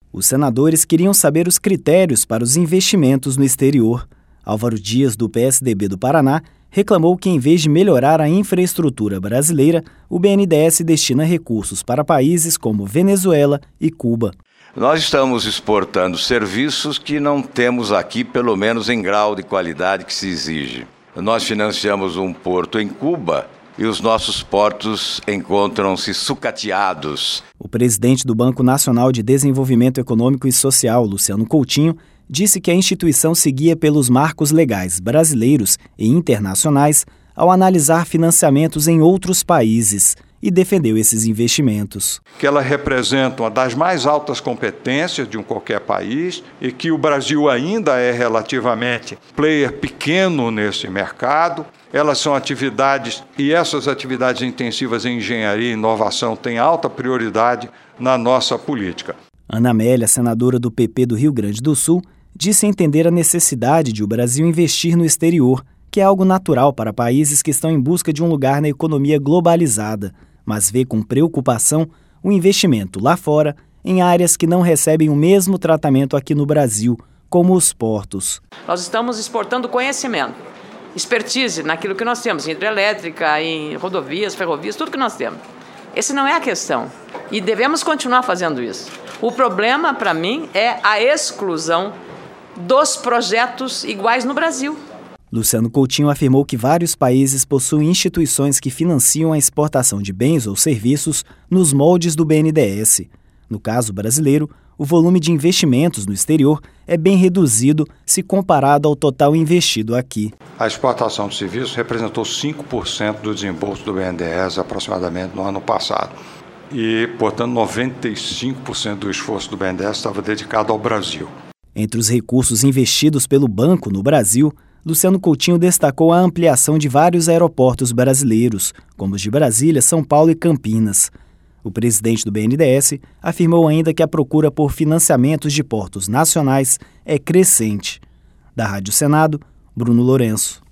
Os senadores queriam saber os critérios para os investimentos no exterior. Álvaro Dias, do PSDB do Paraná, reclamou que, em vez de melhorar a infraestrutura brasileira, o BNDES destina recursos para países como Venezuela e Cuba. Nós estamos exportando serviços que não temos aqui, pelo menos em grau de qualidade que se exige. Nós financiamos um porto em Cuba e os nossos portos encontram-se sucateados. O presidente do Banco Nacional de Desenvolvimento Econômico e Social, Luciano Coutinho, disse que a instituição seguia pelos marcos legais brasileiros e internacionais ao analisar financiamentos em outros países e defendeu esses investimentos. Que ela representa uma das mais altas competências de qualquer país e que o Brasil ainda é relativamente player pequeno nesse mercado. Elas são atividades, e essas atividades intensivas em engenharia e inovação têm alta prioridade na nossa política. Ana Amélia, senadora do PP do Rio Grande do Sul, disse entender a necessidade de o Brasil investir no exterior, que é algo natural para países que estão em busca de um lugar na economia globalizada, mas vê com preocupação o investimento lá fora em áreas que não recebem o mesmo tratamento aqui no Brasil, como os portos. Nós estamos exportando conhecimento, expertise naquilo que nós temos, em hidrelétrica, em rodovias, ferrovias, tudo que nós temos. Essa não é a questão e devemos continuar fazendo isso. O problema, para mim, é a exclusão dos projetos iguais no Brasil. Luciano Coutinho afirmou que vários países possuem instituições que financiam a exportação de bens ou serviços nos moldes do BNDES. No caso brasileiro, o volume de investimentos no exterior é bem reduzido se comparado ao total investido aqui. A exportação de serviços representou 5% do desembolso do BNDES aproximadamente no ano passado. E, portanto, 95% do esforço do BNDES estava dedicado ao Brasil. Entre os recursos investidos pelo banco no Brasil, Luciano Coutinho destacou a ampliação de vários aeroportos brasileiros, como os de Brasília, São Paulo e Campinas. O presidente do BNDES afirmou ainda que a procura por financiamentos de portos nacionais é crescente. Da Rádio Senado, Bruno Lourenço.